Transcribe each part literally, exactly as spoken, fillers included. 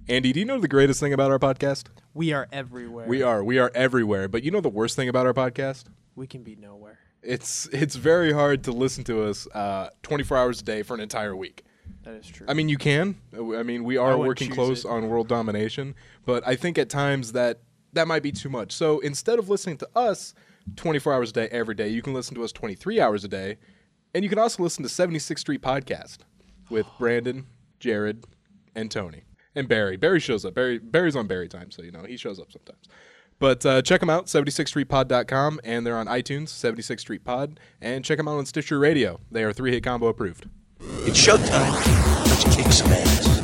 Andy, do you know the greatest thing about our podcast? We are everywhere. We are. We are everywhere. But you know the worst thing about our podcast? We can be nowhere. It's it's very hard to listen to us uh, twenty-four hours a day for an entire week. That is true. I mean, you can. I mean, we I are wouldn't working choose close it. on world domination, but I think at times that that might be too much. So instead of listening to us twenty-four hours a day every day, you can listen to us twenty-three hours a day, and you can also listen to seventy-sixth Street Podcast with Brandon, Jared, and Tony. And Barry. Barry shows up. Barry Barry's on Barry time, so you know he shows up sometimes. But uh, check them out, seventy-sixth street pod dot com, and they're on iTunes, seventy-sixth Street Pod, and check them out on Stitcher Radio. They are three-hit combo approved. It's showtime. Let's kick some ass.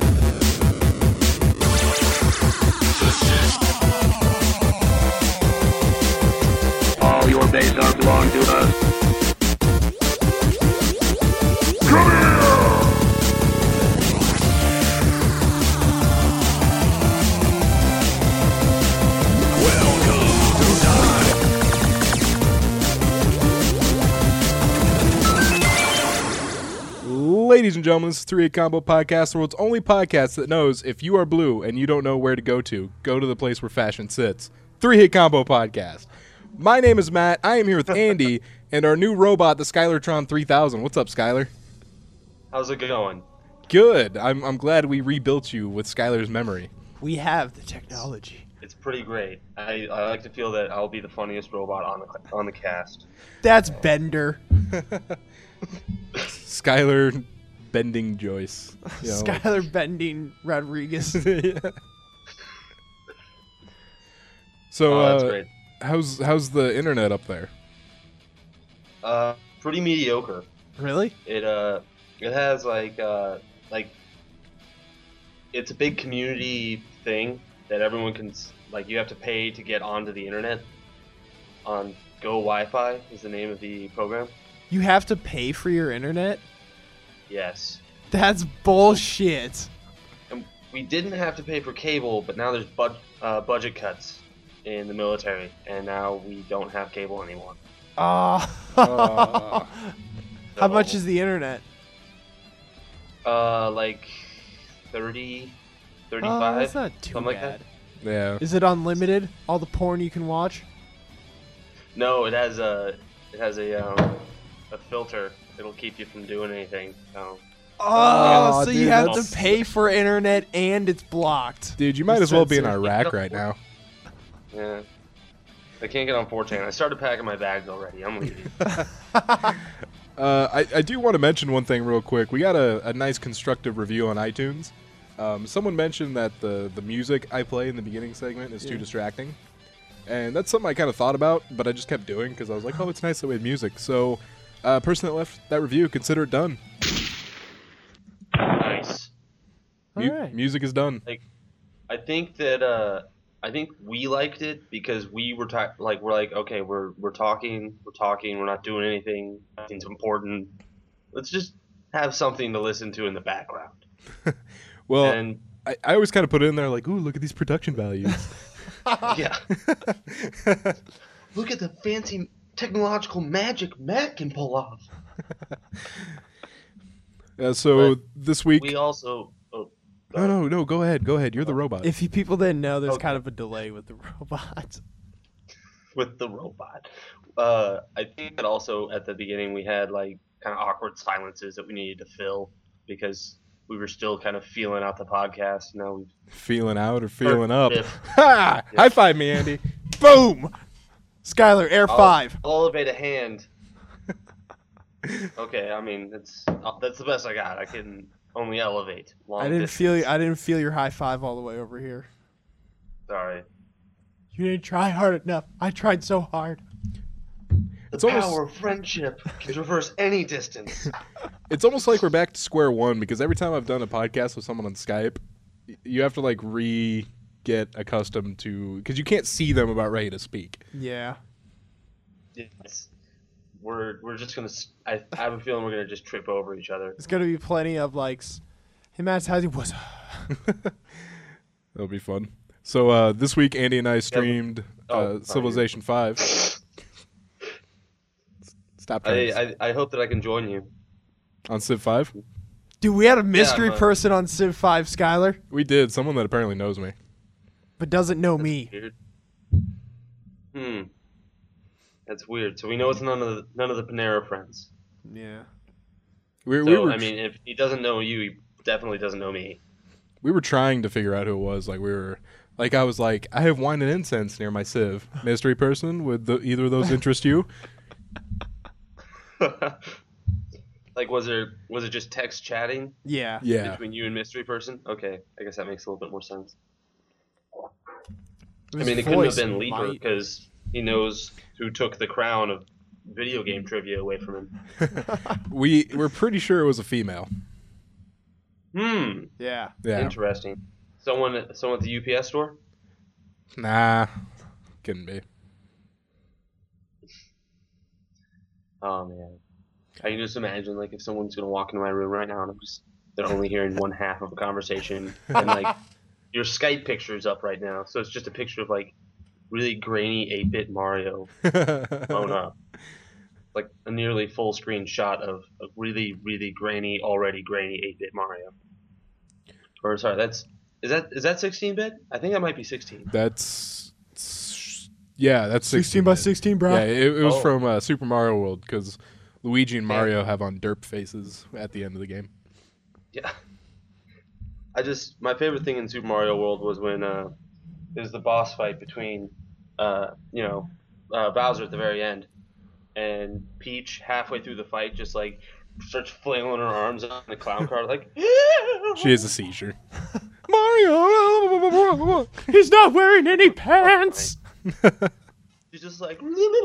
All your base are belong to us. Come here! Ladies and gentlemen, this is three-hit combo podcast, the world's only podcast that knows if you are blue and you don't know where to go to, go to the place where fashion sits. three-hit combo podcast. My name is Matt. I am here with Andy and our new robot, the Skylartron three thousand. What's up, Skylar? How's it going? Good. I'm I'm glad we rebuilt you with Skylar's memory. We have the technology. It's pretty great. I, I like to feel that I'll be the funniest robot on the on the cast. That's Bender. Skylar bending Joyce. You know, like- Skylar Bending Rodriguez. Yeah. So, Oh, that's uh, great. how's how's the internet up there? Uh, pretty mediocre. Really? It uh, it has like uh, like it's a big community thing that everyone can s- like. You have to pay to get onto the internet. On Go Wi-Fi is the name of the program. You have to pay for your internet? Yes. That's bullshit. And we didn't have to pay for cable, but now there's bud- uh, budget cuts in the military, and now we don't have cable anymore. Ah. Uh, How much So, is the internet? Uh, like thirty, Oh, thirty-five, that's not too something like bad. that. yeah. Is it unlimited? All the porn you can watch? No, it has a it has a um, a filter. It'll keep you from doing anything. So Oh, Oh, so dude, you have that's- to pay for internet and it's blocked. Dude, you might You as well said be in so. Iraq right now. yeah, I can't get on four chan. I started packing my bags already. I'm leaving. Uh, I, I do want to mention one thing real quick. We got a, a nice constructive review on iTunes. Um, someone mentioned that the, the music I play in the beginning segment is too Yeah. distracting. And that's something I kind of thought about, but I just kept doing because I was like, oh, it's nice that we have music. So, uh, person that left that review, consider it done. Nice. Mu- Alright. Music is done. I think that uh, I think we liked it because we were ta- like we're like okay we're we're talking we're talking we're not doing anything nothing's important. Let's just have something to listen to in the background. Well, and I, I always kind of put it in there like, ooh, look at these production values. yeah, look at the fancy technological magic Matt can pull off. Uh, so But this week... We also oh No, no, no, go ahead. Go ahead. You're the robot. If you people didn't know, there's Okay. kind of a delay with the robot. with the robot. Uh, I think that also at the beginning we had like kind of awkward silences that we needed to fill because we were still kind of feeling out the podcast. Now we've Feeling out or feeling up? If- Ha! Yeah. High five me, Andy. Boom! Skylar, Air I'll- five. I'll elevate a hand. Okay, I mean that's uh, that's the best I got. I can only elevate. Long I didn't distance. feel I didn't feel your high five all the way over here. Sorry. You didn't try hard enough. I tried so hard. The It's almost- power of friendship can traverse any distance. It's almost like we're back to square one because every time I've done a podcast with someone on Skype, y- you have to like re get accustomed to because you can't see them about ready to speak. Yeah. Yes. We're we're just gonna. s- I, I have a feeling we're gonna just trip over each other. There's gonna be plenty of likes. Hey Matt, how's he was? That'll be fun. So uh, this week, Andy and I streamed Oh, uh, sorry. Civilization Five. Stop trying I, I I hope that I can join you. on Civ Five. Dude, we had a mystery but- person on Civ five, Skylar, We did. Someone that apparently knows me. but doesn't know me. Weird. Hmm. That's weird. So we know it's none of the, none of the Panera friends. Yeah. We, So we were I mean, if he doesn't know you, he definitely doesn't know me. we were trying to figure out who it was. Like we were, like I was like, I have wine and incense near my Civ. Mystery person. Would the, either of those interest you? Like, was there was it just text chatting Yeah. Yeah. between you and mystery person? Okay, I guess that makes a little bit more sense. I His mean, it couldn't have voice been Lieber might- because he knows who took the crown of video game trivia away from him. We we're pretty sure it was a female. Hmm. Yeah. Yeah. Interesting. Someone, someone at the U P S store. Nah. Couldn't be. Oh man, I can just imagine like if someone's gonna walk into my room right now and I'm just they're only hearing one half of a conversation and like your Skype picture's up right now, so it's just a picture of like really grainy eight-bit Mario blown up, like a nearly full screen shot of a really really grainy, already grainy eight-bit Mario. Or sorry, that's is that is that sixteen-bit? I think that might be sixteen. That's yeah. That's sixteen by bit. sixteen, bro. Yeah, it, it was Oh. from uh, Super Mario World because Luigi and Yeah. Mario have on derp faces at the end of the game. Yeah. I just my favorite thing in Super Mario World was when uh, it was the boss fight between uh, you know uh, Bowser at the very end, and Peach halfway through the fight just like starts flailing her arms on the clown car like. She has a seizure. Mario. He's not wearing any pants. She's just like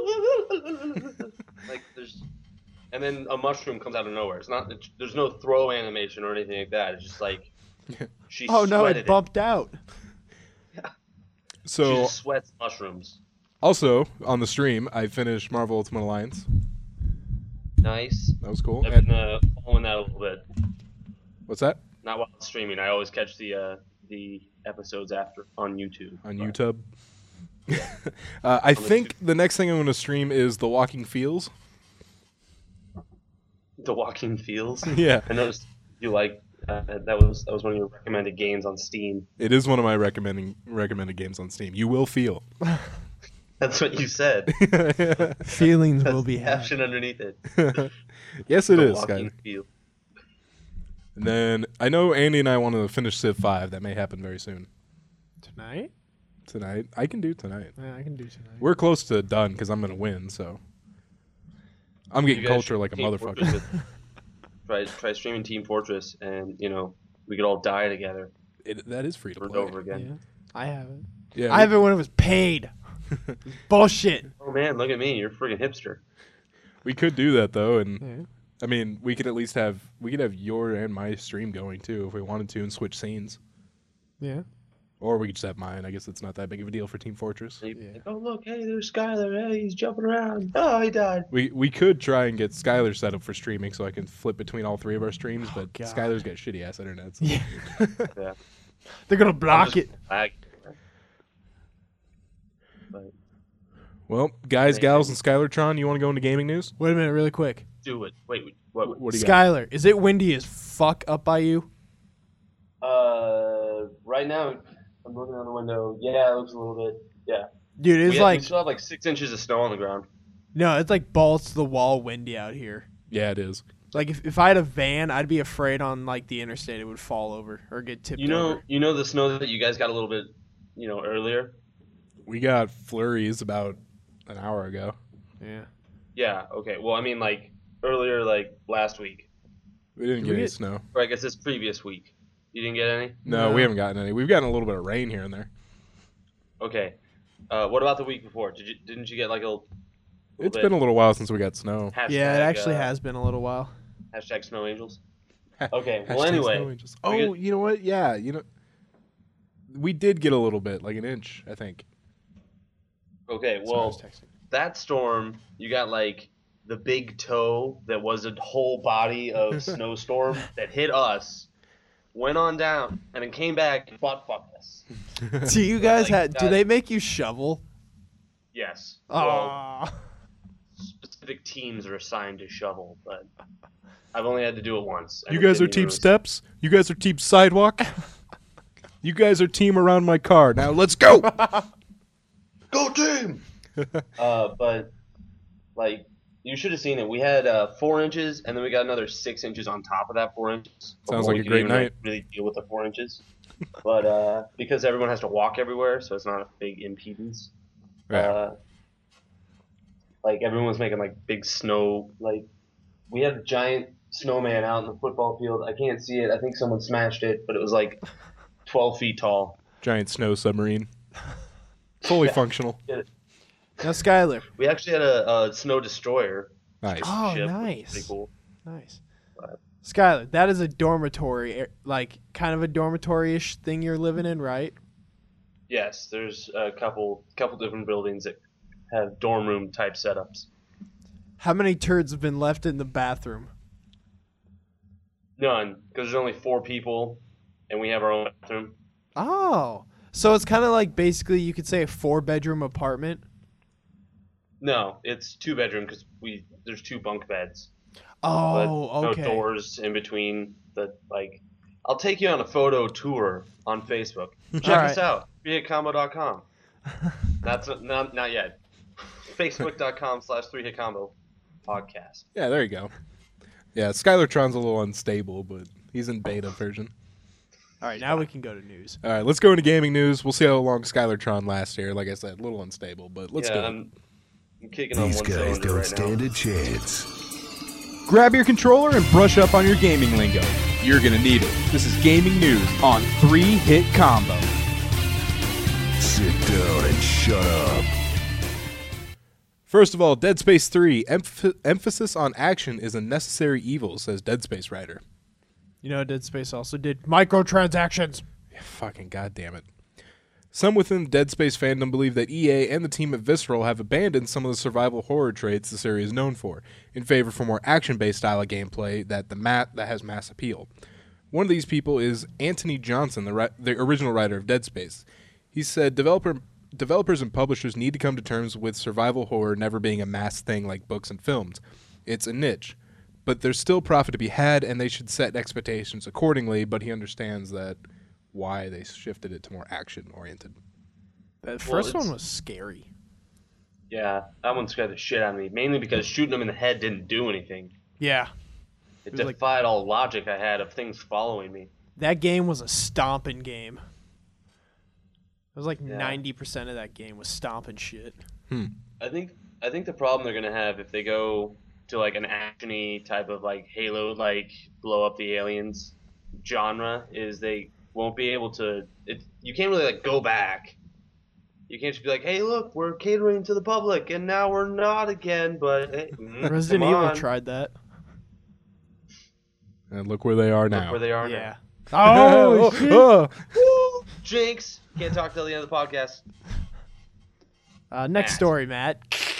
like there's, and then a mushroom comes out of nowhere. It's not it's, there's no throw animation or anything like that. It's just like she. Oh no, sweated it bumped out. She So just sweats mushrooms. also on the stream, I finished Marvel Ultimate Alliance. Nice. That was cool. I've And been uh, following that a little bit. what's that Not while it's streaming. I always catch the uh, the episodes after on YouTube. on But- YouTube? uh, I think the next thing I'm going to stream is The Walking Fields. The Walking Fields. Yeah, I noticed you like uh, that was that was one of your recommended games on Steam. it is one of my recommending recommended games on Steam. You will feel. That's what you said. Feelings will That's be the had. caption underneath it. Yes, it The is, Walking Skyler. Field. And then I know Andy and I want to finish Civ five. That may happen very soon. Tonight? Tonight, I can do tonight. Yeah, I can do tonight. We're close to done because I'm going to win. So I'm getting You guys culture should like a Team motherfucker. Fortress with- try try streaming Team Fortress, and you know we could all die together It, that is free to over and play. over again. Yeah, I have it. Yeah, I have it when it was paid. Bullshit. Oh man, look at me! You're a friggin' hipster. we could do that though, and Yeah. I mean, we could at least have we could have your and my stream going too if we wanted to, and switch scenes, Yeah. or we could just have mine. I guess it's not that big of a deal for Team Fortress. And you'd be Yeah. like, oh look, hey, there's Skylar. Hey, he's jumping around. Oh, he died. We we could try and get Skylar set up for streaming so I can flip between all three of our streams, but God. Skylar's got shitty ass internet. So. Yeah. Yeah. They're gonna I'm block just it. lag. But Well, guys, Amazing. gals, and Skylartron, you want to go into gaming news? Wait a minute, really quick. do it. Wait, wait, what? What do you got? Skylar, is it windy as fuck up by you? Uh, right now I'm looking out the window. Yeah, it looks a little bit. Yeah. Dude, we, it's have- like we still have like six inches of snow on the ground. no, it's like balls to the wall windy out here. Yeah, it is. Like if, if I had a van, I'd be afraid on like the interstate it would fall over or get tipped You know, over. you know the snow that you guys got a little bit, you know, earlier. We got flurries about an hour ago. Yeah. Yeah. Okay. Well, I mean, like earlier, like last week, We didn't Did get we any get- snow. or I guess this previous week. You didn't get any. No, No. we haven't gotten any. We've gotten a little bit of rain here and there. Okay. Uh, what about the week before? Did you didn't you get like a? little It's bit? been a little while since we got snow. Hashtag, Yeah, it actually uh, has been a little while. Hashtag snow angels. Okay. Well, Hashtag anyway, snow angels. we Oh, get- you know what? Yeah, you know, we did get a little bit, like an inch, I think. Okay. Sorry, I Well, was texting. that storm, you got like the big toe that was a whole body of snowstorm that hit us, went on down, and then came back and butt fucked us. Do you guys like, had? Do God- they make you shovel? Yes. Well, Oh, sp- specific teams are assigned to shovel, but I've only had to do it once. and You it guys are didn't team even- steps. You guys are team sidewalk. You guys are team around my car. Now let's go. Go team! uh, but like you should have seen it. We had uh, four inches, and then we got another six inches on top of that four inches. Sounds before like we a could great even, like, night. really deal with the four inches. But uh, because everyone has to walk everywhere, so it's not a big impedance. Yeah. Uh, like everyone was making like big snow. Like we had a giant snowman out in the football field. I can't see it. I think someone smashed it, but it was like twelve feet tall. Giant snow submarine. Fully Yeah. functional. Now, Skyler. We actually had a, a snow destroyer. Nice. Oh, ship, which was nice. Pretty cool. Nice. Right. Skyler, that is a dormitory, eh, like kind of a dormitory-ish thing you're living in, right? Yes, there's a couple couple different buildings that have dorm room type setups. How many turds have been left in the bathroom? None, because there's only four people, and we have our own bathroom. Oh, so it's kind of like basically you could say a four-bedroom apartment. No, it's two bedroom because we there's two bunk beds. Oh, but okay. No doors in between. The like, I'll take you on a photo tour on Facebook. Check All us right. out. three hit combo dot com. That's not not yet. Facebook dot com slash three hit combo podcast. Yeah, there you go. Yeah, Skylartron's a little unstable, but he's in beta version. All right, now we can go to news. All right, let's go into gaming news. We'll see how long Skylartron lasts here. Like I said, a little unstable, but let's yeah, go. I'm, I'm kicking on These one guys cylinder don't right stand now. a chance. Grab your controller and brush up on your gaming lingo. You're going to need it. This is gaming news on three hit combo. Sit down and shut up. First of all, Dead Space three, emph- emphasis on action is a necessary evil, says Dead Space writer. You know, Dead Space also did microtransactions. Yeah, fucking goddamn it. Some within the Dead Space fandom believe that E A and the team at Visceral have abandoned some of the survival horror traits the series is known for, in favor for more action-based style of gameplay that the mat that has mass appeal. One of these people is Anthony Johnson, the, ri- the original writer of Dead Space. He said developer developers and publishers need to come to terms with survival horror never being a mass thing like books and films. It's a niche, but there's still profit to be had, and they should set expectations accordingly. But he understands that why they shifted it to more action-oriented. The Well, first it's- one was scary. Yeah, that one scared the shit out of me. Mainly because shooting them in the head didn't do anything. Yeah. It, It was like- defied all logic I had of things following me. That game was a stomping game. It was like Yeah. ninety percent of that game was stomping shit. I think I think the problem they're gonna have if they go to like an actiony type of like Halo like blow up the aliens genre is they won't be able to. It, you can't really like go back. You can't just be like, hey, look, we're catering to the public, and now we're not again. But hey, mm, Resident come Evil on. tried that. And look where they are Look now. where they are Yeah. now. Oh, shit. oh. Woo! Jinx. Can't talk till the end of the podcast. Uh, next Matt. story, Matt.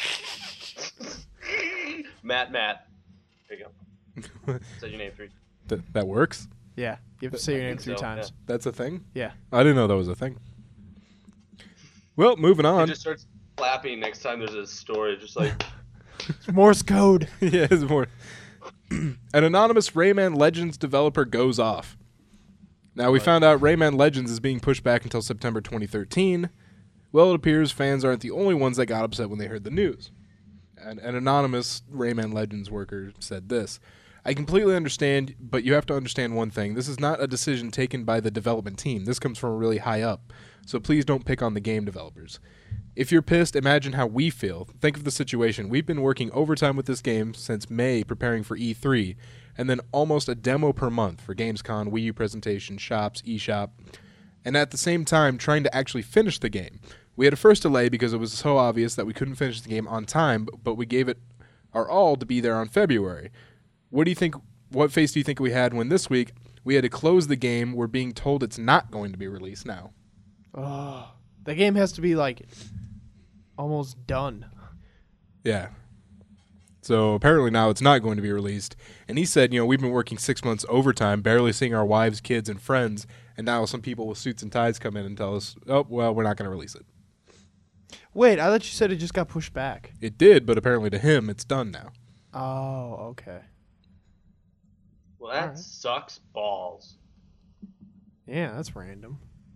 Matt, Matt. There you go. Say your name three. Th- that works? Yeah, you have to say your I name think three so, times. That's a thing? Yeah. I didn't know that was a thing. Well, moving He on. just starts clapping next time there's a story, just like. It's Morse code. yeah, it's more. An anonymous Rayman Legends developer goes off. Now, we found out Rayman Legends is being pushed back until September twenty thirteen. Well, it appears fans aren't the only ones that got upset when they heard the news. An, an anonymous Rayman Legends worker said this: I completely understand, but you have to understand one thing. This is not a decision taken by the development team. This comes from really high up. So please don't pick on the game developers. If you're pissed, imagine how we feel. Think of the situation. We've been working overtime with this game since May preparing for E three, and then almost a demo per month for Gamescom, Wii U presentation, shops, eShop, and at the same time trying to actually finish the game. We had a first delay because it was so obvious that we couldn't finish the game on time, but we gave it our all to be there on February. What do you think? What face do you think we had when this week we had to close the game? We're being told it's not going to be released now. Oh, the game has to be like almost done. Yeah. So apparently now it's not going to be released. And he said, you know, we've been working six months overtime, barely seeing our wives, kids, and friends, and now some people with suits and ties come in and tell us, oh, well, we're not going to release it. Wait, I thought you said it just got pushed back. It did, but apparently to him, it's done now. Oh, okay. Well, that Alright. sucks balls. Yeah, that's random.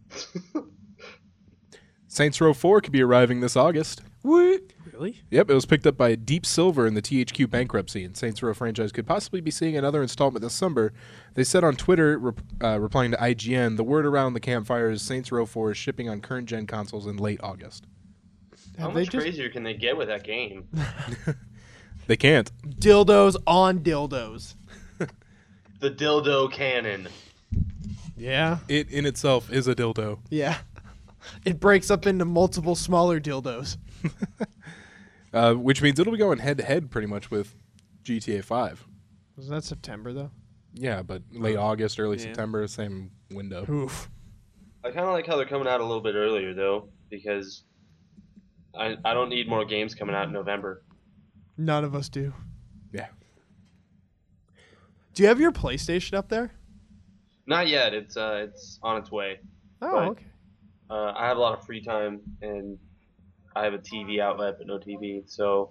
Saints Row four could be arriving this August. What? Really? Yep, it was picked up by Deep Silver in the T H Q bankruptcy, and Saints Row franchise could possibly be seeing another installment this summer. They said on Twitter, rep- uh, replying to I G N, the word around the campfire is Saints Row four is shipping on current-gen consoles in late August. How Have they much just crazier can they get with that game? They can't. dildos on dildos? The dildo cannon. Yeah. It in itself is a dildo. Yeah. It breaks up into multiple smaller dildos. Uh, which means it'll be going head-to-head pretty much with G T A five. Wasn't that September, though? Yeah, but late August, early Yeah. September, same window. Oof. I kind of like how they're coming out a little bit earlier, though, because I, I don't need more games coming out in November. None of us do. Yeah. Do you have your PlayStation up there? Not yet. It's uh, it's on its way. Oh, Right. okay. Uh, I have a lot of free time, and I have a T V outlet, but no T V. So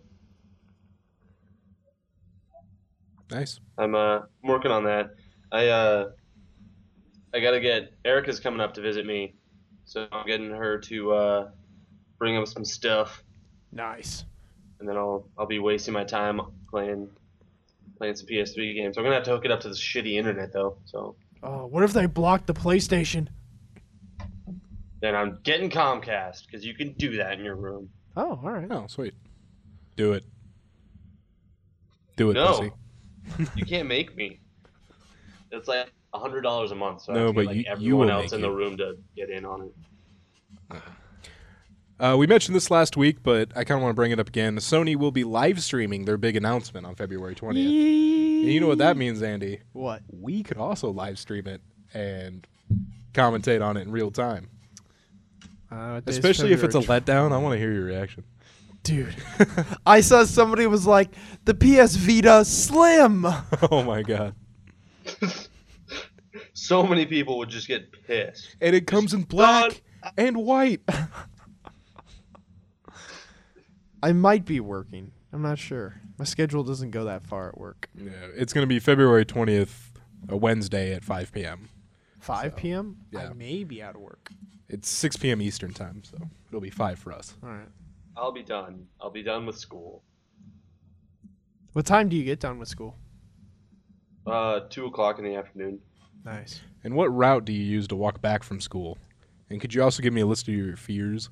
Nice. I'm uh, I'm working on that. I uh, I gotta get Erica's coming up to visit me, so I'm getting her to uh, bring up some stuff, Nice. and then I'll I'll be wasting my time playing playing some P S three games. I'm gonna have to hook it up to the shitty internet though. So Oh, what if they blocked the PlayStation? then I'm getting Comcast because you can do that in your room. Oh, all right. Oh, sweet. Do it. Do it, No. pussy. You can't make me. It's like a hundred dollars a month. So I No, have to but get, like, you- you everyone will else make in the you. room to get in on it. Uh, we mentioned this last week, but I kind of want to bring it up again. Sony will be live streaming their big announcement on February twentieth. And you know what that means, Andy? What? We could also live stream it and commentate on it in real time. Uh, what day is Especially if it's a February letdown. I want to hear your reaction. Dude, I saw somebody was like, the P S Vita Slim. Oh, my God. So many people would just get pissed. And it comes in black and white. I might be working. I'm not sure. My schedule doesn't go that far at work. Yeah, it's going to be February twentieth, a Wednesday at five p.m. five p.m.? yeah. I may be out of work. It's six p.m. Eastern time, so it'll be five for us. All right. I'll be done. I'll be done with school. What time do you get done with school? Uh, two o'clock in the afternoon. Nice. And what route do you use to walk back from school? And could you also give me a list of your fears?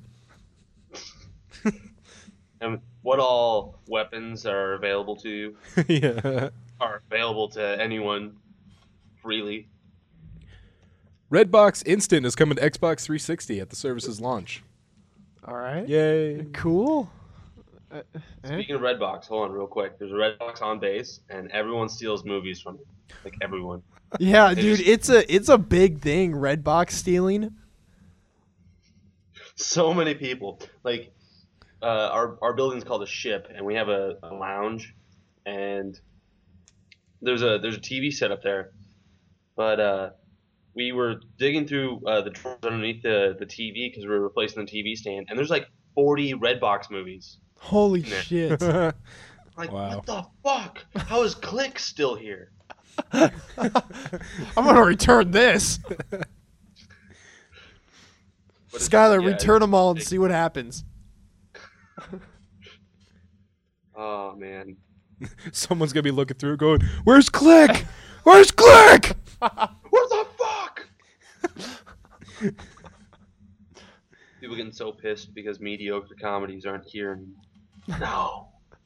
And what all weapons are available to you? Yeah. Are available to anyone freely. Redbox Instant is coming to Xbox three sixty at the service's launch. All right. Yay. Cool. Uh, eh? Speaking of Redbox, hold on real quick. There's a Redbox on base, and everyone steals movies from it. Like everyone. Yeah, They dude, just- it's a it's a big thing. Redbox stealing. So many people. Like, uh, our our building's called a ship, and we have a, a lounge, and there's a there's a T V set up there, but uh, we were digging through uh, the drawers underneath the the T V because we were replacing the T V stand, and there's like forty Redbox movies. Holy Yeah. shit. Like, Wow. what the fuck? How is Click still here? I'm gonna return this. But it's- Skylar, yeah, return them all and it's- see what happens. Oh man. Someone's going to be looking through going, where's Click? Where's Click? What the fuck? People getting so pissed because mediocre comedies aren't here anymore. No.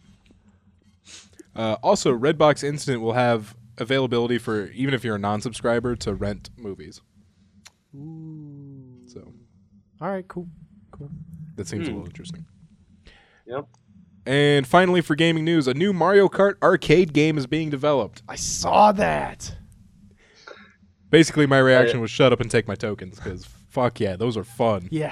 Uh, also, Redbox Instant will have availability for, even if you're a non-subscriber, to rent movies. So All right, cool. Cool. that seems a Hmm. little interesting. Yep. And finally, for gaming news, a new Mario Kart arcade game is being developed. I saw that. Basically, my reaction Uh, was shut up and take my tokens, because fuck yeah, those are fun. Yeah.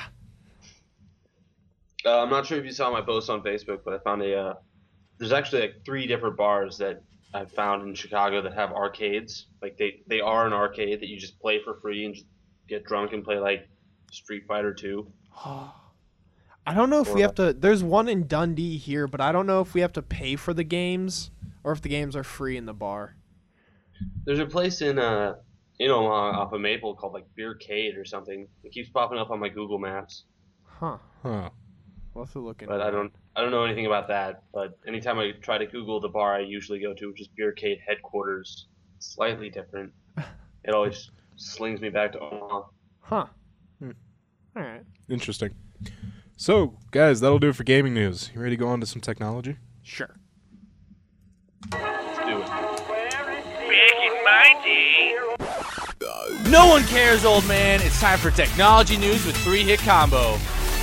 Uh, I'm not sure if you saw my post on Facebook, but I found a. Uh, there's actually like three different bars that I found in Chicago that have arcades. Like they, they are an arcade that you just play for free and just get drunk and play like Street Fighter two. I don't know if we Or- have to. There's one in Dundee here, but I don't know if we have to pay for the games or if the games are free in the bar. There's a place in uh in Omaha off of Maple called like Beercade or something. It keeps popping up on my Google Maps, Huh. Huh. We'll have to look into but I that. don't I don't know anything about that. But anytime I try to Google the bar I usually go to, which is Beercade headquarters, slightly different. It always slings me back to Omaha. Huh. Hmm. All right. Interesting. So, guys, that'll do it for gaming news. You ready to go on to some technology? Sure. Let's do it. No one cares, old man. It's time for technology news with Three Hit Combo.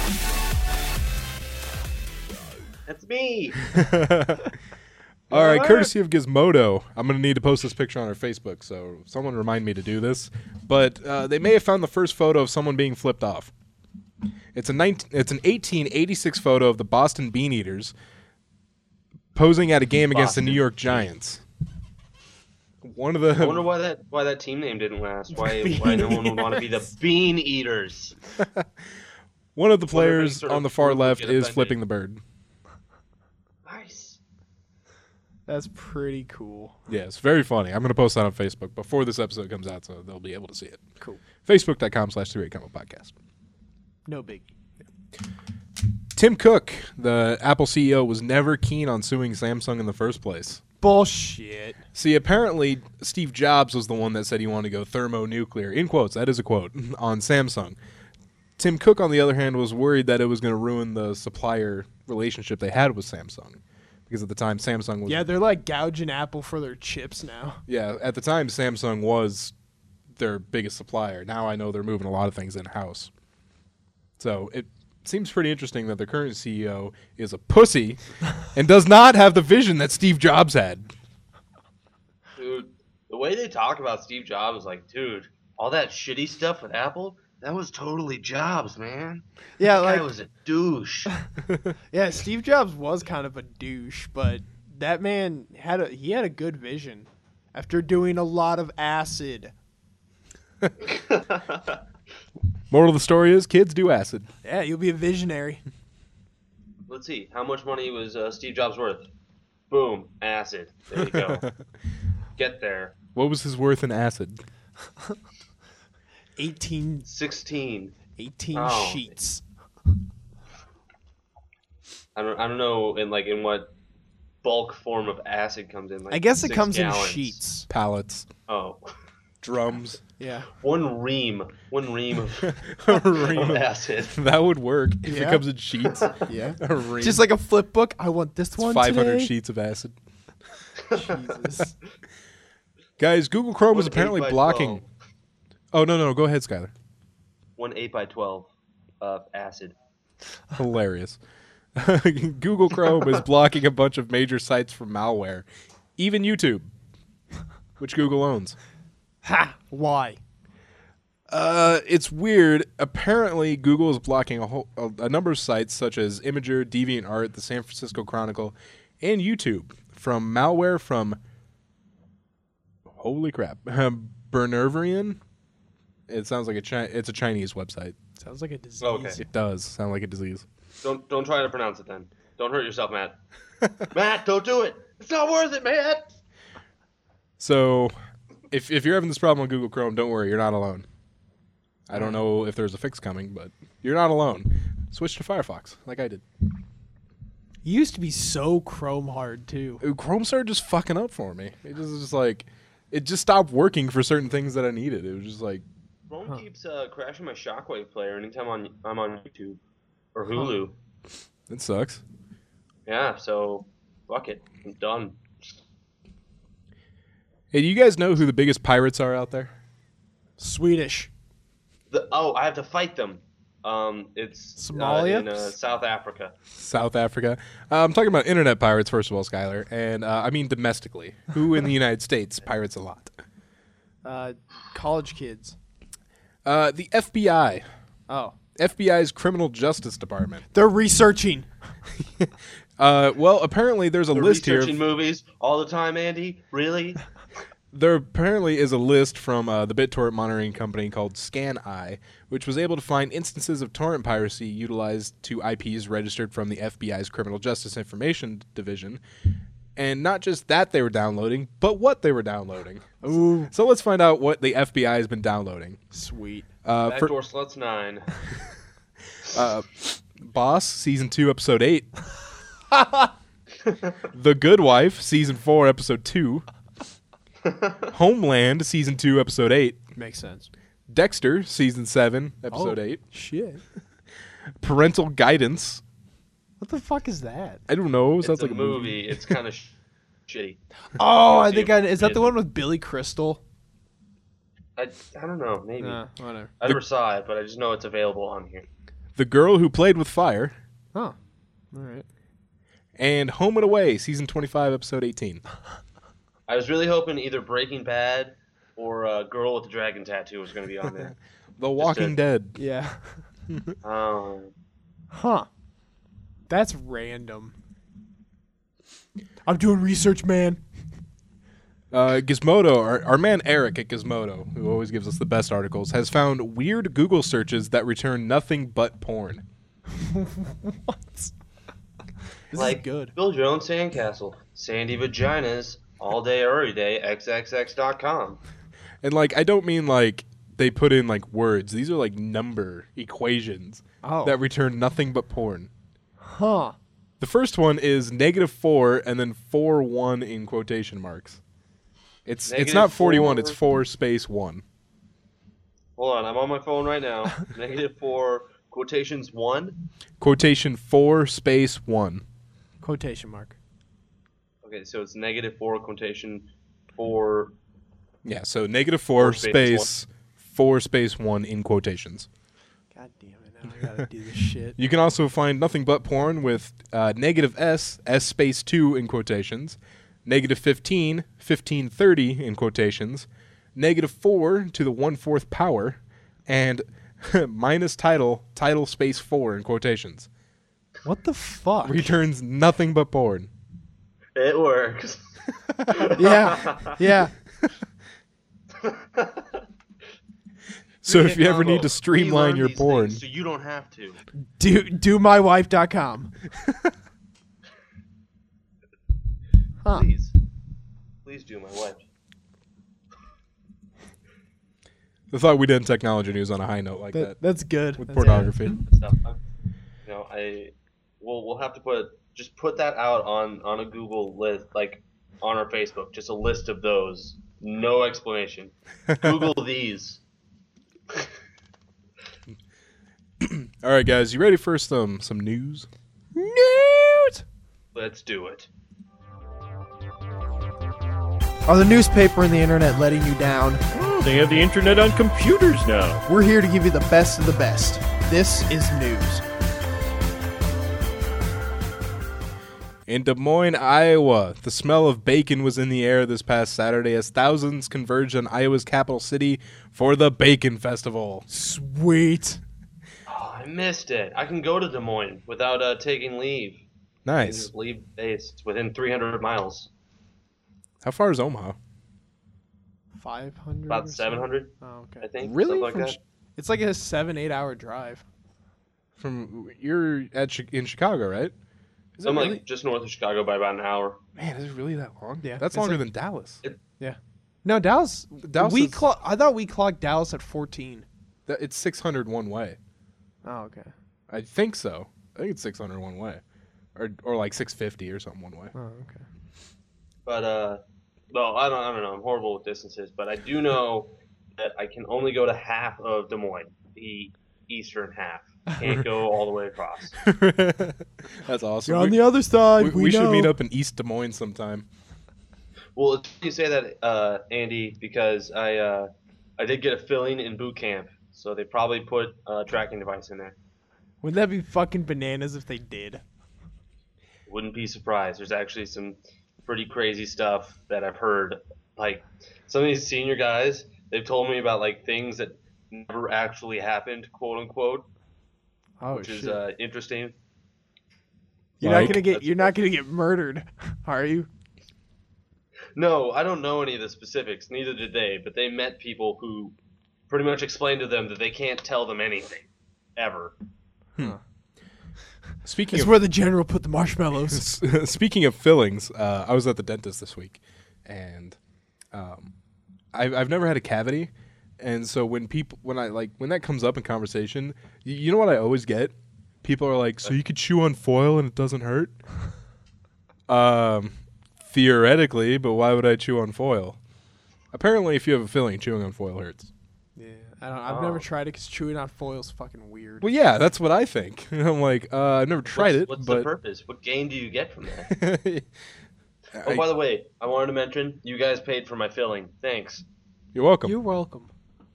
That's me. All right, courtesy of Gizmodo, I'm going to need to post this picture on our Facebook, so someone remind me to do this. But uh, they may have found the first photo of someone being flipped off. It's a nineteen, it's an eighteen eighty-six photo of the Boston Bean Eaters posing at a game against the Boston New York Giants. One of the I wonder why that why that team name didn't last. Why why no one would want to be the Bean Eaters? one of the Wonder if any players sort on of the far group would left get is offended. flipping the bird. Nice. That's pretty cool. Yeah, it's very funny. I'm going to post that on Facebook before this episode comes out, so they'll be able to see it. Cool. Facebook.com slash three combo podcast. No biggie. Tim Cook, the Apple C E O, was never keen on suing Samsung in the first place. Bullshit. See, apparently Steve Jobs was the one that said he wanted to go thermonuclear, in quotes, that is a quote, on Samsung. Tim Cook, on the other hand, was worried that it was going to ruin the supplier relationship they had with Samsung. Because at the time, Samsung was... Yeah, they're like gouging Apple for their chips now. Yeah, at the time, Samsung was their biggest supplier. Now I know they're moving a lot of things in-house. So it seems pretty interesting that the current C E O is a pussy and does not have the vision that Steve Jobs had. Dude, the way they talk about Steve Jobs is like, dude, all that shitty stuff with Apple, that was totally Jobs, man. Yeah, That guy like was a douche. yeah, Steve Jobs was kind of a douche, but that man had a he had a good vision after doing a lot of acid. Moral of the story is, kids do acid. Yeah, you'll be a visionary. Let's see, how much money was uh, Steve Jobs worth? Boom, acid. There you go. Get there. What was his worth in acid? eighteen, sixteen. eighteen Oh. sheets. I don't I don't know in like in what bulk form of acid comes in. Like I guess it six comes gallons. in sheets. Pallets. Oh. Drums. Yeah. One ream. One ream of, A ream of of- acid. That would work if it Yeah. comes in sheets. Yeah. A ream. Just like a flip book. I want this one five hundred today. sheets of acid. Jesus. Guys, Google Chrome was One apparently eight by blocking... twelve. Oh, no, no, go ahead, Skylar. One eight by twelve of acid. Hilarious. Google Chrome is blocking a bunch of major sites from malware, even YouTube, which Google owns. Ha! Why? Uh, it's weird. Apparently, Google is blocking a whole a, a number of sites such as Imager, DeviantArt, the San Francisco Chronicle, and YouTube from malware from holy crap, Bernerian. It sounds like a Chi- it's a Chinese website. Sounds like a disease. Okay. It does sound like a disease. Don't don't try to pronounce it then. Don't hurt yourself, Matt. Matt, don't do it. It's not worth it, Matt. So, if if you're having this problem on Google Chrome, don't worry, you're not alone. I don't know if there's a fix coming, but you're not alone. Switch to Firefox, like I did. You used to be so Chrome hard too. Uh, Chrome started just fucking up for me. It just was just like, it just stopped working for certain things that I needed. It was just like, Chrome Huh. keeps uh, crashing my Shockwave player anytime on, I'm on YouTube or Hulu. it sucks. Yeah, so fuck it. I'm done. Hey, do you guys know who the biggest pirates are out there? Swedish. The, oh, I have to fight them. Um, it's Somalia? Uh, in uh, South Africa. South Africa. Uh, I'm talking about internet pirates, first of all, Skylar. And uh, I mean domestically. Who in the United States pirates a lot? Uh, college kids. Uh, the F B I. Oh. F B I's Criminal Justice Department. They're researching. Uh, well, apparently there's a They're list here. researching movies all the time, Andy. Really? There apparently is a list from uh, the BitTorrent monitoring company called ScanEye, which was able to find instances of torrent piracy utilized to I Ps registered from the F B I's Criminal Justice Information Division. And not just that they were downloading, but what they were downloading. Ooh, So let's find out what the F B I has been downloading. sweet. Uh, for, Backdoor Sluts nine. uh, Boss, Season two, Episode eight. The Good Wife, Season four, Episode two. Homeland, Season two, Episode eight. Makes sense. Dexter, Season seven, Episode Oh. eight. Shit. Parental Guidance. What the fuck is that? I don't know. It's Sounds a like a movie. It's kind of sh- shitty. Oh, I Dude, think I is that the it- one with Billy Crystal? I, I don't know. Maybe. Uh, whatever. I never saw it, but I just know it's available on here. The Girl Who Played with Fire. Oh, all right. And Home and Away, Season twenty-five, Episode eighteen. I was really hoping either Breaking Bad or uh, Girl with the Dragon Tattoo was going to be on there. The Walking a- Dead. Yeah. Um, Huh. That's random. I'm doing research, man. Uh, Gizmodo, our, our man Eric at Gizmodo, who always gives us the best articles, has found weird Google searches that return nothing but porn. What? This like is good. Bill Jones Sandcastle, Sandy Vaginas, all day, every day, X X X dot com. And, like, I don't mean, like, they put in, like, words. These are, like, number equations Oh. that return nothing but porn. Huh. The first one is negative four and then four one in quotation marks. It's it's Negative not forty-one, four. it's four space one. Hold on, I'm on my phone right now. Negative four quotations one. Quotation four space one. Quotation mark. Okay, so it's negative four quotation four. Yeah, so negative four, Four space space four space one in quotations. God damn it! Now I gotta do this shit. You can also find nothing but porn with uh, negative S, S space two in quotations, negative fifteen, fifteen thirty in quotations, negative four to the one-fourth power, and minus title, title space four in quotations. What the fuck? Returns nothing but porn. It works. Yeah. Yeah. So if you Hit ever need combo. to streamline We your learn these porn, things so you don't have to. Do do my wife dot com. Huh. Please, please do my wife. I thought we'd end technology news on a high note like that, That, that's good. with That's pornography. Stuff. I'm- You know, I we'll we'll have to put just put that out on on a Google list, like on our Facebook, just a list of those. No explanation. Google these. All right, guys, you ready for some some news? News. Let's do it. Are the newspaper and the internet letting you down? They have the internet on computers now. We're here to give you the best of the best. This is news. In Des Moines, Iowa, the smell of bacon was in the air this past Saturday as thousands converged on Iowa's capital city for the Bacon Festival. Sweet. Oh, I missed it. I can go to Des Moines without uh, taking leave. I can Nice. just leave base. It's within three hundred miles. How far is Omaha? Five hundred. About seven hundred, Oh, okay. I think. Really? Something like From that. Ch- It's like a seven, eight hour drive. From you're at Chi- in Chicago, right? Is it I'm really? like just north of Chicago by about an hour. Man, is it really that long? Yeah, That's it's longer like- than Dallas. No, Dallas. Dallas we is- clock. I thought we clocked Dallas at fourteen. That- It's six hundred one way. Oh, okay. I think so. I think it's six hundred one way, or or like six fifty or something one way. Oh, okay. But uh, well, I don't, I don't know. I'm horrible with distances, but I do know that I can only go to half of Des Moines, the eastern half. Can't go all the way across. That's awesome. You're on We- the other side. we We, we should know. meet up in East Des Moines sometime. Well, it's funny you say that, uh, Andy, because I uh, I did get a filling in boot camp, so they probably put a tracking device in there. Wouldn't that be fucking bananas if they did? Wouldn't be surprised. There's actually some pretty crazy stuff that I've heard. Like some of these senior guys, they've told me about like things that never actually happened, quote unquote, Oh which shit! is uh, interesting. you're Like- not gonna get. That's- You're not gonna get murdered, are you? No, I don't know any of the specifics. Neither did they, but they met people who pretty much explained to them that they can't tell them anything, ever. Speaking It's of where the general put the marshmallows. speaking of fillings, uh, I was at the dentist this week, and um, I've I've never had a cavity, and so when people when I like when that comes up in conversation, you, you know what I always get? People are like, "So you could chew on foil and it doesn't hurt?" um, theoretically, but why would I chew on foil? Apparently, if you have a filling, chewing on foil hurts. Yeah, I don't. I've Oh. never tried it because chewing on foil is fucking weird. Well, yeah, that's what I think. I'm like, uh, I've never tried what's, it, What's the but purpose? What gain do you get from that? Oh, I- by the way, I wanted to mention you guys paid for my filling. Thanks. you're welcome. You're welcome.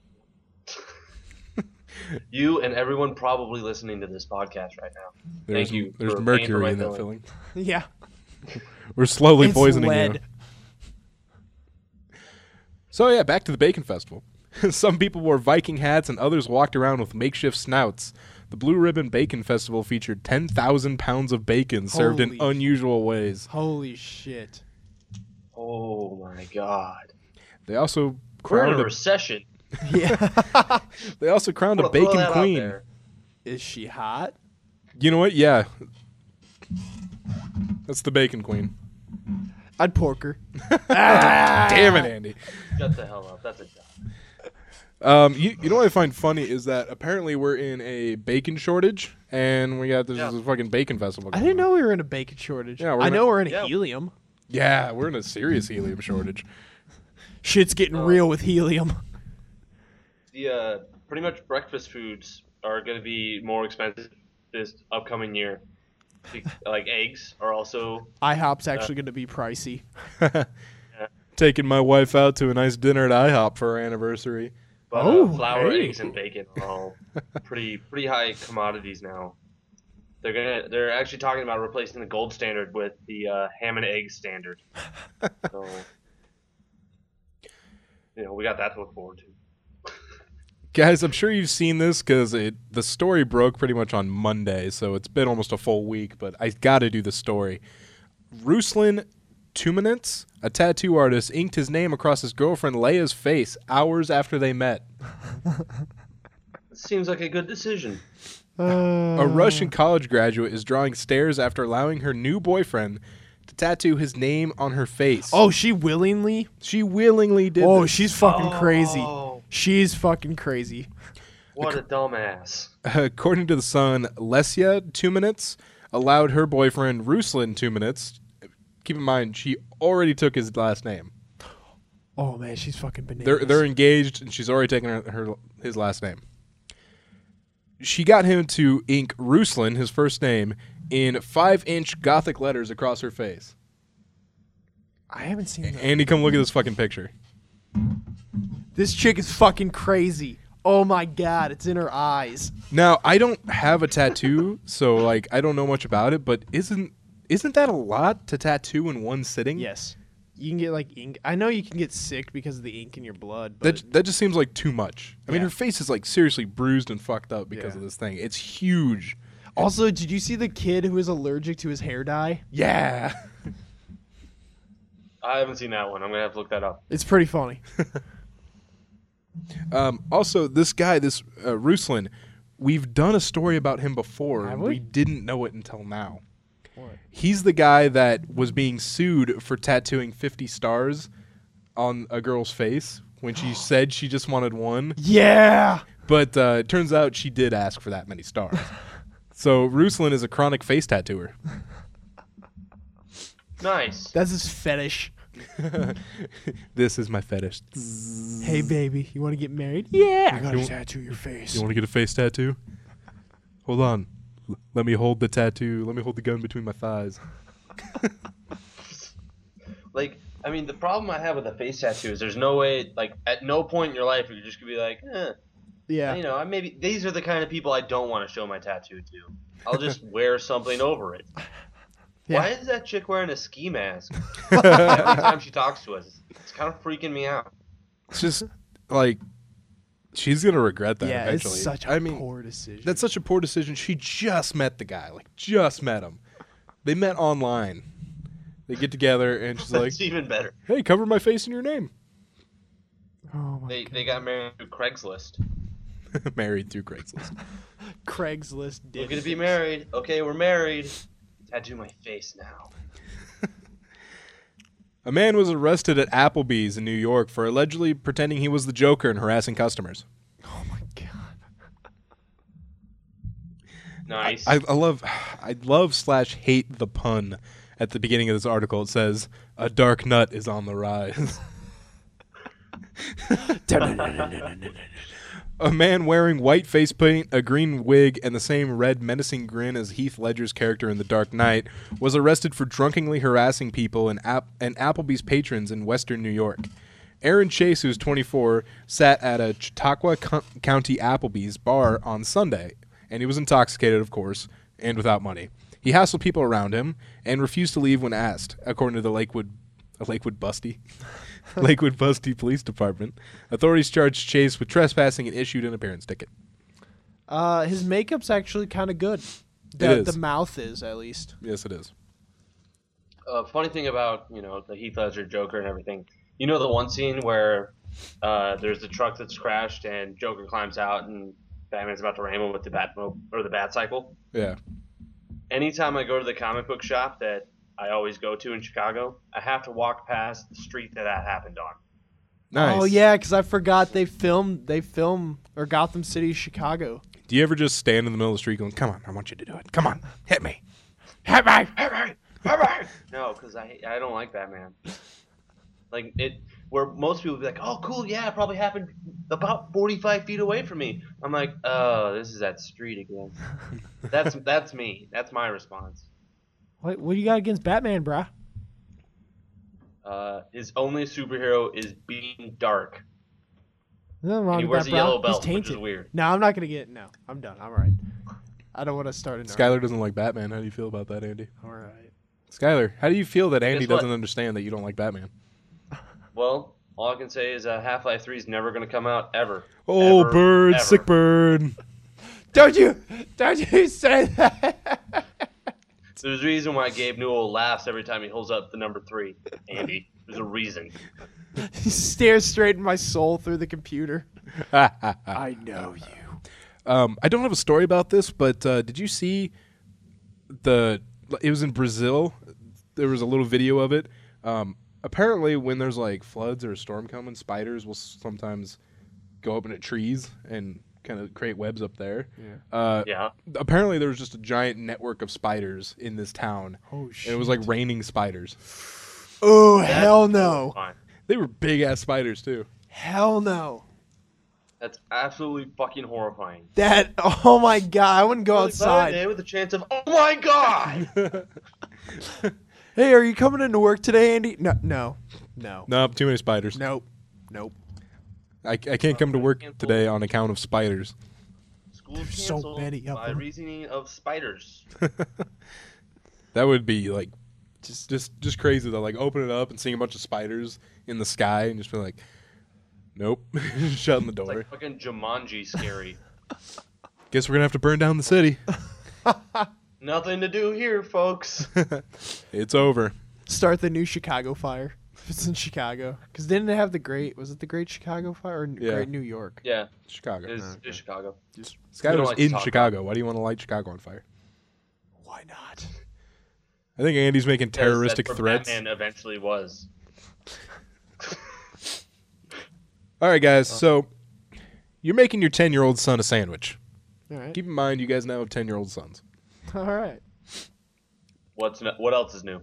You and everyone probably listening to this podcast right now. there's Thank you. there's for paying for mercury my in that filling. filling. Yeah. We're slowly It's poisoning lead. you. So yeah, back to the Bacon Festival. Some people wore Viking hats and others walked around with makeshift snouts. The Blue Ribbon Bacon Festival featured ten thousand pounds of bacon served in Holy unusual ways. Holy shit. Oh my god. They also We're in crowned a a, recession. Yeah. they also crowned a Wanna throw bacon that out queen. there. Is she hot? You know what? Yeah. That's the Bacon Queen. I'd pork her. Damn it, Andy. Shut the hell up. That's a job. Um, you, you know what I find funny is that apparently we're in a bacon shortage, and we got this, Yeah. this fucking bacon festival. I going didn't on. know we were in a bacon shortage. Yeah, we're I in a- know we're in a Yeah. helium. Yeah, we're in a serious helium shortage. Shit's getting Oh. real with helium. The uh, pretty much breakfast foods are going to be more expensive this upcoming year. Be- Like eggs are also. IHOP's actually going to be pricey. Taking my wife out to a nice dinner at IHOP for our anniversary. But Oh, uh, flour, hey. eggs, and bacon are all pretty pretty high commodities now. They're gonna they're actually talking about replacing the gold standard with the uh, ham and egg standard. So, you know, we got that to look forward to. Guys, I'm sure you've seen this because it the story broke pretty much on Monday, so it's been almost a full week, but I got to do the story. Ruslan Tumanitz, a tattoo artist, inked his name across his girlfriend Leia's face hours after they met. It seems like a good decision. Uh, A Russian college graduate is drawing stares after allowing her new boyfriend to tattoo his name on her face. Oh, she willingly? She willingly did Oh, this. she's fucking crazy. Oh, She's fucking crazy. what a dumbass. According to The Sun, Lesia Tumanitz allowed her boyfriend Ruslan Tumanitz. Keep in mind, she already took his last name. Oh man, she's fucking bananas. They're they're engaged, and she's already taken her, her his last name. She got him to ink Ruslan, his first name, in five-inch Gothic letters across her face. I haven't seen that. Andy, come look at this fucking picture. This chick is fucking crazy. Oh my god, it's in her eyes. Now, I don't have a tattoo, so like I don't know much about it, but isn't isn't that a lot to tattoo in one sitting? Yes. You can get like ink. I know you can get sick because of the ink in your blood, but That that just seems like too much. I mean, Yeah. her face is like seriously bruised and fucked up because Yeah. of this thing. It's huge. also, did you see the kid who was allergic to his hair dye? Yeah. I haven't seen that one. I'm gonna have to look that up. It's pretty funny. Um, also, this guy, this uh, Ruslan, we've done a story about him before. Have and we? we didn't know it until now. What? He's the guy that was being sued for tattooing fifty stars on a girl's face when she said she just wanted one. Yeah. But uh, it turns out she did ask for that many stars. So Ruslan is a chronic face tattooer. Nice. That's his fetish. This is my fetish. Hey baby, you want to get married? Yeah. I gotta You- tattoo your face. You want to get a face tattoo? Hold on. L- let me hold the tattoo. Let me hold the gun between my thighs. Like, I mean, the problem I have with a face tattoo is there's no way, like, at no point in your life are you just gonna be like, eh, Yeah. you know, I maybe these are the kind of people I don't want to show my tattoo to. I'll just wear something over it. Yeah. Why is that chick wearing a ski mask every time she talks to us? It's kind of freaking me out. It's just like she's gonna regret that yeah, eventually. it's such a I mean, poor decision. that's such a poor decision. She just met the guy, like just met him. They met online. They get together and she's like, It's even better. "Hey, cover my face in your name." Oh my They God. they got married through Craigslist. Married through Craigslist. Craigslist did. We're gonna be married. Okay, we're married. Tattoo my face now. A man was arrested at Applebee's in New York for allegedly pretending he was the Joker and harassing customers. Oh my God. Nice. I, I love, I love slash hate the pun at the beginning of this article. It says, "A dark nut is on the rise." A man wearing white face paint, a green wig, and the same red menacing grin as Heath Ledger's character in The Dark Knight was arrested for drunkenly harassing people and, App- and Applebee's patrons in western New York. Aaron Chase, who's twenty-four, sat at a Chautauqua Co- County Applebee's bar on Sunday, and he was intoxicated, of course, and without money. He hassled people around him and refused to leave when asked, according to the Lakewood, uh, Lakewood Busty. Lakewood Busty Police Department. Authorities charged Chase with trespassing and issued an appearance ticket. Uh, his makeup's actually kind of good. It The, is. the mouth is, at least. Yes, it is. uh, funny thing about you know the Heath Ledger Joker and everything. You know the one scene where uh, there's the truck that's crashed and Joker climbs out and Batman's about to ram him with the bat or the bat cycle. Yeah. Anytime I go to the comic book shop that I always go to in Chicago, I have to walk past the street that that happened on. Nice. Oh yeah, because I forgot they filmed they film or Gotham City, Chicago. Do you ever just stand in the middle of the street going, "Come on, I want you to do it. Come on, hit me. Hit me. Hit me! Hit me! No, because I I don't like Batman. Like it, where most people would be like, "Oh, cool, yeah, it probably happened about forty-five feet away from me." I'm like, "Oh, this is that street again." That's that's me. That's my response. What what do you got against Batman, brah? Uh, his only superhero is being dark. Nothing wrong And he with wears that, a yellow brah. belt, He's which is tainted. weird. No, I'm not gonna get. No, I'm done. I'm all right. I don't want to start an Skylar doesn't like Batman. How do you feel about that, Andy? All right. Skylar, how do you feel that Andy Guess what? doesn't understand that you don't like Batman? Well, all I can say is uh, Half-Life three is never going to come out ever. Oh, Ever, bird, ever. sick bird. Don't you don't you say that? There's a reason why Gabe Newell laughs every time he holds up the number three, Andy. There's a reason. He stares straight in my soul through the computer. I know you. Um, I don't have a story about this, but uh, did you see the? It was in Brazil. There was a little video of it. Um, apparently, when there's like floods or a storm coming, spiders will sometimes go up into trees and kind of create webs up there. Yeah. Uh, Yeah. Apparently, there was just a giant network of spiders in this town. Oh And it was like raining spiders. Oh hell no. Fine. They were big ass spiders too. Hell no. That's absolutely fucking horrifying. That oh my god, I wouldn't go Really outside. bad day with a chance of, oh my god! Hey, are you coming into work today, Andy? No, no, no, Nope, too many spiders. nope, nope. I, I can't come to work today on account of spiders. School There's so canceled many of by them. reasoning of spiders. That would be like just just just crazy though. Like open it up and seeing a bunch of spiders in the sky and just be like, nope, shutting the It's door. like fucking Jumanji scary. Guess we're gonna have to burn down the city. Nothing to do here, folks. It's over. Start the new Chicago fire. If it's in Chicago, because didn't it have the great? Was it the Great Chicago Fire or Yeah. Great New York? Yeah, Chicago. it's, it's Chicago. We Skylar's don't like to in talk Chicago. Why do you want to light Chicago on fire? Why not? I think Andy's making Because terroristic that's where threats. Batman eventually was. All right, guys. So you're making your ten-year-old son a sandwich. All right. Keep in mind, you guys now have ten-year-old sons. All right. What's no, what else is new?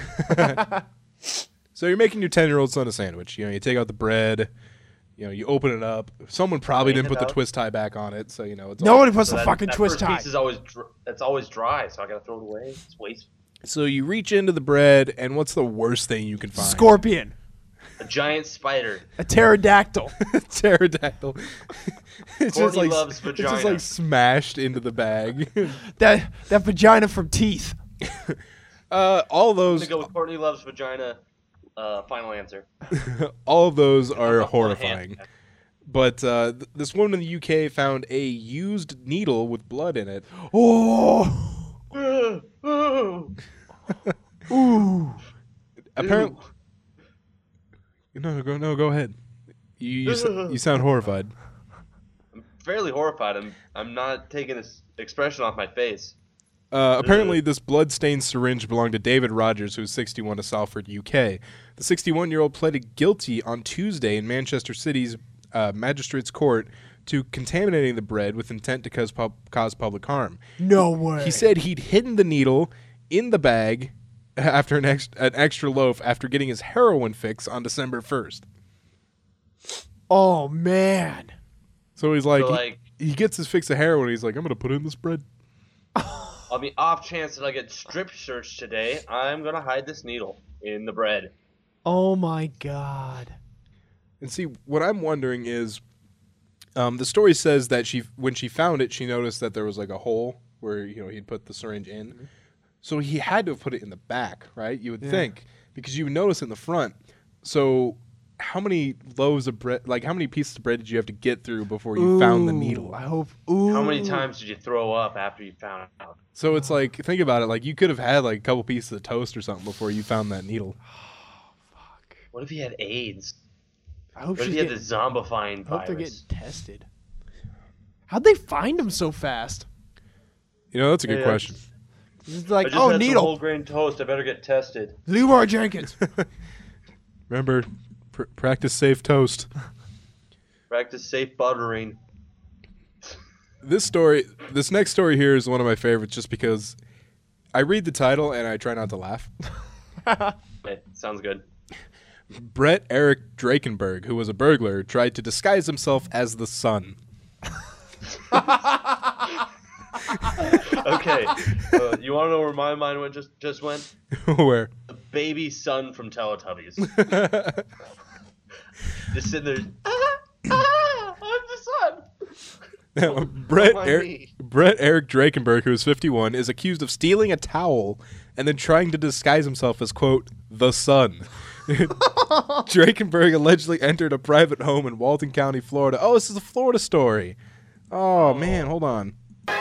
So you're making your ten-year-old son a sandwich. You know, you take out the bread. You know, you open it up. Someone probably Clean didn't it put the out. twist tie back on it, so you know it's all. Nobody puts So a that, fucking that twist first tie. piece is always dr- that's always dry, so I gotta throw it away. It's wasteful. So you reach into the bread, and what's the worst thing you can find? Scorpion. A giant spider. A pterodactyl. Pterodactyl. It's just Courtney like loves it's just vagina. like smashed into the bag. that that vagina from Teeth. uh, all I'm those, gonna go with Courtney loves vagina. Uh, final answer. all of those are Up on the horrifying. hand. But uh, th- this woman in the U K found a used needle with blood in it. Oh. Ooh. Apparently, no, go no, go ahead. You you, s- you sound horrified. I'm fairly horrified. I'm I'm not taking this expression off my face. Uh, apparently, this blood-stained syringe belonged to David Rogers, who was sixty-one, of Salford, U K. The sixty-one-year-old pleaded guilty on Tuesday in Manchester City's uh, magistrate's court to contaminating the bread with intent to cause, pub- cause public harm. No way. He said he'd hidden the needle in the bag after an, ex- an extra loaf after getting his heroin fix on December first. Oh man. So he's like, So, he- like- he, gets his fix of heroin. He's like, I'm going to put it in this bread. On the off chance that I get strip searched today, I'm gonna hide this needle in the bread. Oh my god. And see, what I'm wondering is, um, the story says that she, when she found it, she noticed that there was like a hole where, you know, he'd put the syringe in. Mm-hmm. So he had to have put it in the back, right? You would Yeah. think, because you would notice it in the front. So how many loaves of bread, like how many pieces of bread did you have to get through before you found the needle? I hope. Ooh. How many times did you throw up after you found out? So it's like, think about it, like you could have had like a couple pieces of toast or something before you found that needle. What if he had AIDS? I hope What if she's he had getting, the zombifying I hope they're virus? getting tested. How'd they find him so fast? You know, that's a good Yeah, question. It's I like, just oh, had some needle. whole grain toast. I better get tested. Leroy Jenkins. Remember, pr- practice safe toast. Practice safe buttering. This story, this next story here is one of my favorites just because I read the title and I try not to laugh. Okay, sounds good. Brett Eric Drakenberg, who was a burglar, tried to disguise himself as the sun. Okay, uh, you want to know where my mind went? Just just went Where? the baby son from Teletubbies. Just sitting there. Ah, ah, I'm the son. Now, Brett, why er- me? Brett Eric Drakenberg, who is fifty-one, is accused of stealing a towel and then trying to disguise himself as, quote, the sun. Drakenberg allegedly entered a private home in Walton County, Florida. Oh, this is a Florida story. Oh, man, hold on.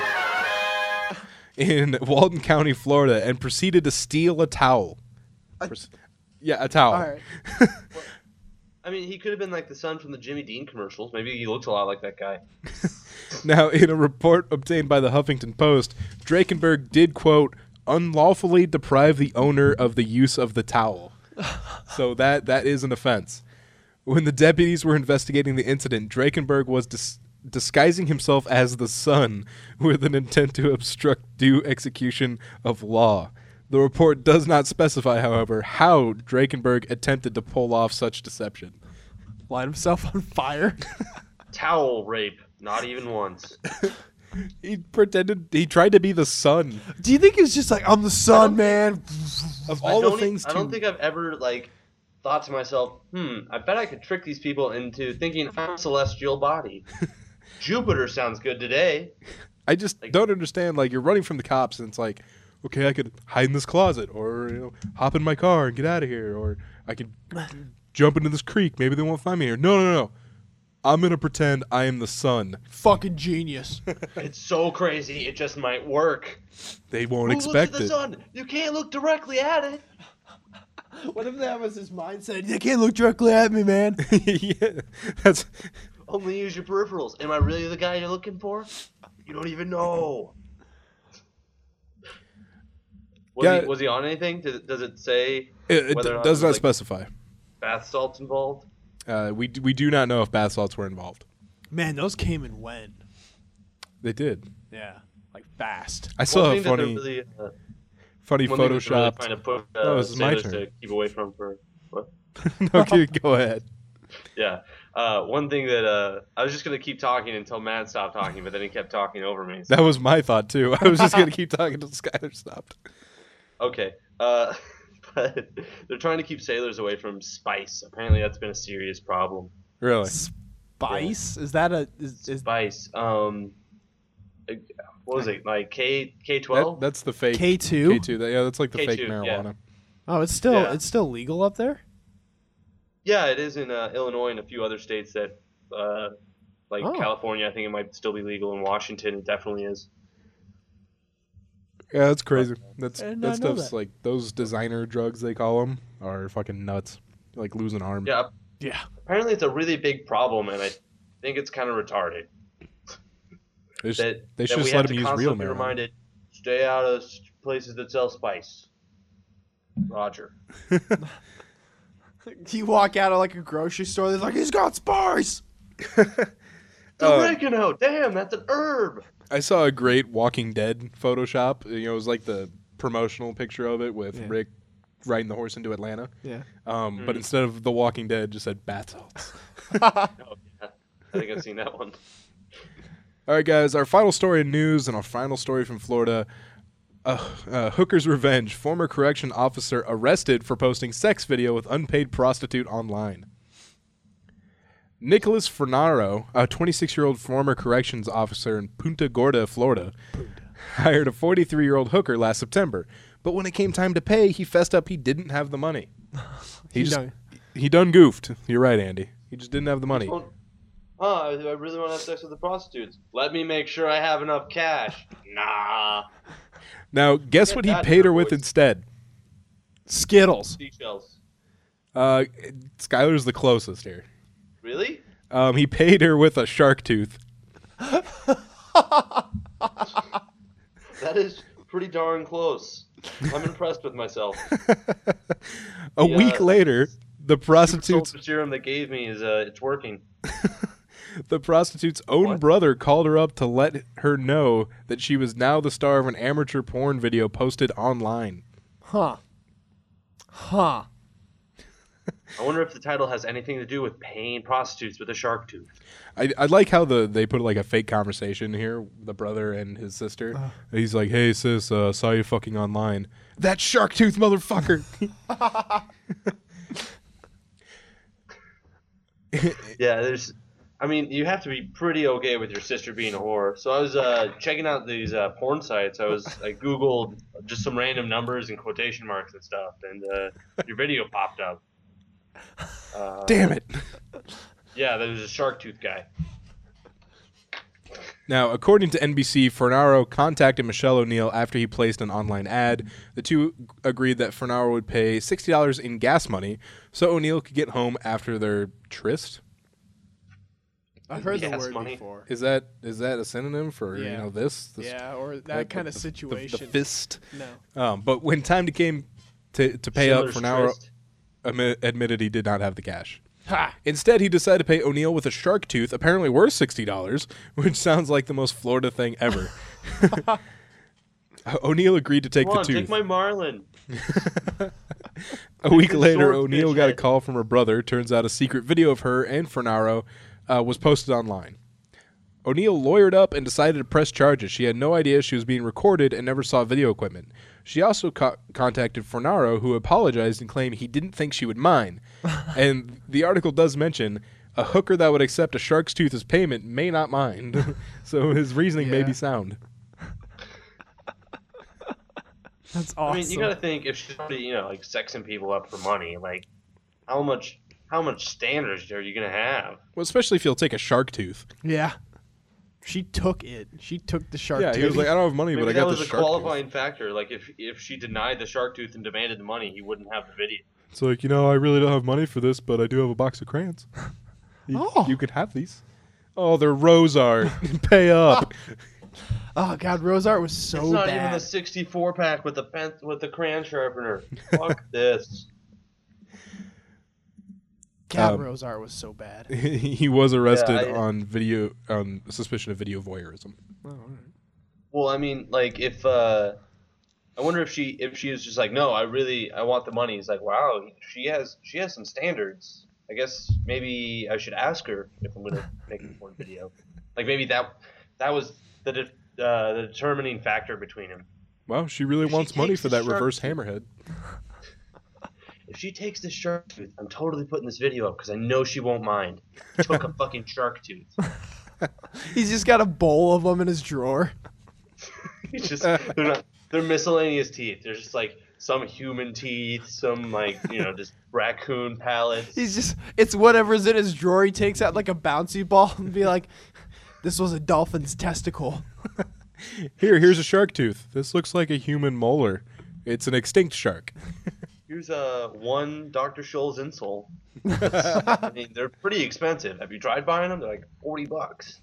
In Walton County, Florida, and proceeded to steal a towel. Proce- yeah, a towel. All right. I mean, he could have been like the son from the Jimmy Dean commercials. Maybe he looks a lot like that guy. Now, in a report obtained by the Huffington Post, Drakenberg did, quote, unlawfully deprive the owner of the use of the towel. So that that is an offense. When the deputies were investigating the incident, Drakenberg was dis- disguising himself as the sun with an intent to obstruct due execution of law. The report does not specify, however, how Drakenberg attempted to pull off such deception. Light himself on fire. Towel rape. Not even once. He pretended he tried to be the sun. Do you think he was just like, I'm the sun, man? Of I all the don't e- things I to don't think I've ever like thought to myself, hmm, I bet I could trick these people into thinking I'm a celestial body. Jupiter sounds good today. I just Like- don't understand. Like, you're running from the cops, and it's like, okay, I could hide in this closet, or you know, hop in my car and get out of here, or I could jump into this creek. Maybe they won't find me here. No, no, no. I'm gonna pretend I am the sun. Fucking genius. It's so crazy, it just might work. They won't Who expect looks at the it. sun? You can't look directly at it. What if that was his mindset? You can't look directly at me, man. Yeah, that's Only use your peripherals. Am I really the guy you're looking for? You don't even know. Was, Yeah. he, was he on anything? Does it, does it say it, it whether or not does there's, not like, specify. bath salts involved? Uh, we d- we do not know if bath salts were involved. Man, those came and went. They did. Yeah, like fast. I saw One a thing that they're funny really, uh, funny one thing that they're really Photoshop. trying to push uh, Oh, this is my sailors turn. to keep away from for what? Okay, go ahead. Yeah. Uh, one thing that uh, I was just gonna keep talking until Matt stopped talking, but then he kept talking over me. So- That was my thought too. I was just gonna keep talking until Skyler stopped. Okay. Uh, but they're trying to keep sailors away from spice. Apparently, that's been a serious problem. Really? Spice? Is that a is, is Spice. Um, like, what was it? Like K K twelve? That, that's the fake K two? K two. That- Yeah, that's like the K fake two, marijuana. yeah. Oh, it's still Yeah. it's still legal up there? Yeah, it is in uh, Illinois and a few other states that, uh, like Oh. California. I think it might still be legal. In Washington, it definitely is. Yeah, that's crazy. That's I did that not know stuff's that. like those designer drugs they call them are fucking nuts. Like losing arm. Yeah. Yeah. Apparently, it's a really big problem, and I think it's kind of retarded. They, sh- That, they that should we just have let to him use constantly real be marijuana. reminded, stay out of s- places that sell spice. Roger. You walk out of like a grocery store, they're like, he's got spice. Oregano, damn, that's an herb. I saw a great Walking Dead Photoshop. You know, it was like the promotional picture of it with Yeah. Rick riding the horse into Atlanta. Yeah. Um, Mm. But instead of The Walking Dead, it just said bath salts. Oh, yeah. I think I've seen that one. All right, guys, our final story in news and our final story from Florida. Uh, uh, Hooker's Revenge. Former correction officer arrested for posting sex video with unpaid prostitute online. Nicholas Fernaro, a twenty-six-year-old former corrections officer in Punta Gorda, Florida, hired a forty-three-year-old hooker last September. But when it came time to pay, he fessed up he didn't have the money. He, He just done- he done goofed. You're right, Andy. He just didn't have the money. Oh, I I really want to have sex with the prostitutes. Let me make sure I have enough cash. Nah. Now, guess Get what he that paid her with invoice. instead? Skittles. Seashells. Uh, Skylar's the closest here. Really? Um, he paid her with a shark tooth. That is pretty darn close. I'm impressed with myself. A Yeah. week later, the prostitute's The serum they gave me is uh, it's working. the prostitute's own What? brother called her up to let her know that she was now the star of an amateur porn video posted online. Huh. Huh. I wonder if the title has anything to do with paying prostitutes with a shark tooth. I, I like how the they put like a fake conversation here, the brother and his sister. He's like, "Hey sis, uh, saw you fucking online. That shark tooth motherfucker." Yeah, there's. I mean, you have to be pretty okay with your sister being a whore. So I was uh, checking out these uh, porn sites. I was I googled just some random numbers and quotation marks and stuff, and uh, your video popped up. Uh, Damn it. Yeah, there was a shark tooth guy. Now, according to N B C, Fernaro contacted Michelle O'Neill after he placed an online ad. The two agreed that Fernaro would pay sixty dollars in gas money so O'Neill could get home after their tryst. I've heard the Gas word money. before. Is that is that a synonym for you Yeah. know this? this Yeah, or that like kind the- of the- situation. The, the fist. No. Um, but when time came to to pay up, Schindler's Fernaro Tryst. admi- admitted he did not have the cash. Ha! Instead, he decided to pay O'Neill with a shark tooth, apparently worth sixty dollars, which sounds like the most Florida thing ever. O'Neill agreed to take Come the on, tooth. take my marlin. A week the later, swordfish O'Neill got a head. call from her brother. Turns out a secret video of her and Fernaro uh, was posted online. O'Neill lawyered up and decided to press charges. She had no idea she was being recorded and never saw video equipment. She also co- contacted Fernaro, who apologized and claimed he didn't think she would mind. And the article does mention a hooker that would accept a shark's tooth as payment may not mind. So his reasoning may Yeah. be sound. That's awesome. I mean, you gotta think if she's already, you know, like sexing people up for money, like how much, how much standards are you gonna have? Well, especially if you'll take a shark tooth. Yeah. She took it. She took the shark Yeah, tooth. he was like, I don't have money, Maybe but I that got was the a shark tooth. qualifying factor. Like if if she denied the shark tooth and demanded the money, he wouldn't have the video. It's like, you know, I really don't have money for this, but I do have a box of crayons. You, Oh. you can have these. Oh, they're rose art. Pay up. Oh god, Rose Art was so it's not bad. even the sixty-four pack with the pen with the crayon sharpener. Fuck this. God, Um, Rose Art was so bad. He was arrested Yeah, I- on video on suspicion of video voyeurism. Well, I mean, like if uh, I wonder if she if she is just like, no, I really I want the money. He's like, wow, she has she has some standards. I guess maybe I should ask her if I'm gonna make a porn video. Like maybe that that was the de- uh, the determining factor between him. Well, she really If she wants money takes for the that shark reverse tooth- hammerhead. If she takes this shark tooth, I'm totally putting this video up because I know she won't mind. Took a fucking shark tooth. He's just got a bowl of them in his drawer. It's just they're not they're miscellaneous teeth. They're just like some human teeth, some like you know just raccoon palates. He's just, it's whatever's in his drawer. He takes out like a bouncy ball and be like, this was a dolphin's testicle. Here, here's a shark tooth. This looks like a human molar. It's an extinct shark. here's a one Doctor Scholl's insole. I mean, they're pretty expensive. Have you tried buying them? They're like forty bucks.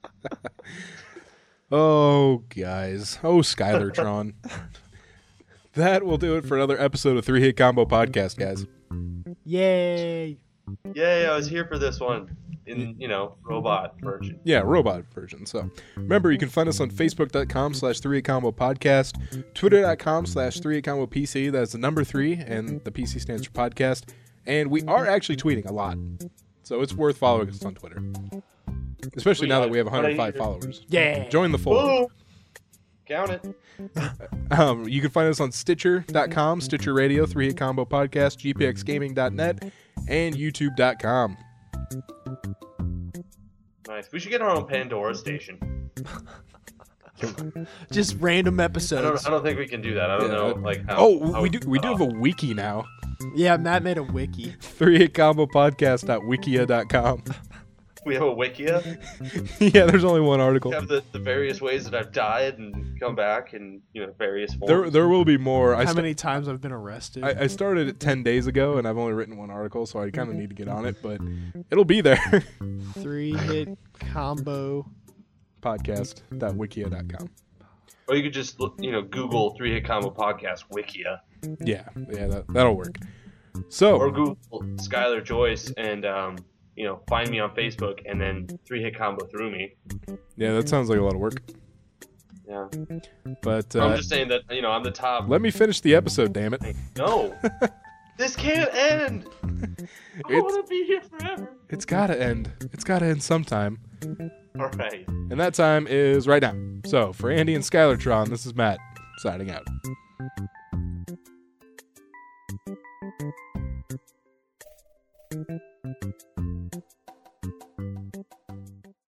Oh, guys. Oh, Skylartron. That will do it for another episode of Three Hit Combo Podcast, guys. Yay! Yay, I was here for this one. In, you know, robot version. Yeah, robot version. So remember, you can find us on Facebook.com slash 3hitcombo podcast, Twitter.com slash 3hitcombo PC. That's the number three, and the P C stands for podcast. And we are actually tweeting a lot. So it's worth following us on Twitter. Especially now that we have one hundred five followers. Yeah. Join the fold. Woo! Count it. Um, you can find us on Stitcher dot com, Stitcher Radio, three hit combo podcast, G P X gaming dot net, and YouTube dot com. Nice. We should get our own Pandora station. Just random I episodes. don't. I don't think we can do that. I don't Yeah, know. that- Like how. Oh, how we do we do have uh, a wiki now. Yeah, Matt made a wiki. three hit combo podcast dot wikia dot com. We have a wikia. Yeah, there's only one article. We have the, the various ways that I've died and come back in, you know, various forms. There there will be more. I How sta- many times I've been arrested? I, I started it ten days ago, and I've only written one article, so I kind of need to get on it, but it'll be there. Three hit combo. podcast dot wikia dot com. Or you could just, look, you know, Google Three Hit Combo Podcast Wikia. Yeah, yeah, that, that'll work. So, Or Google Skylar Joyce and, um, you know, find me on Facebook and then Three Hit Combo through me. yeah, that sounds like a lot of work. Yeah. But I'm uh, just saying that, you know, I'm the top. let me finish the episode, damn it. No. This can't end. I It's- want to be here forever. It's gotta end. It's gotta end sometime. All right. And that time is right now. So, for Andy and Skylartron, this is Matt, signing out.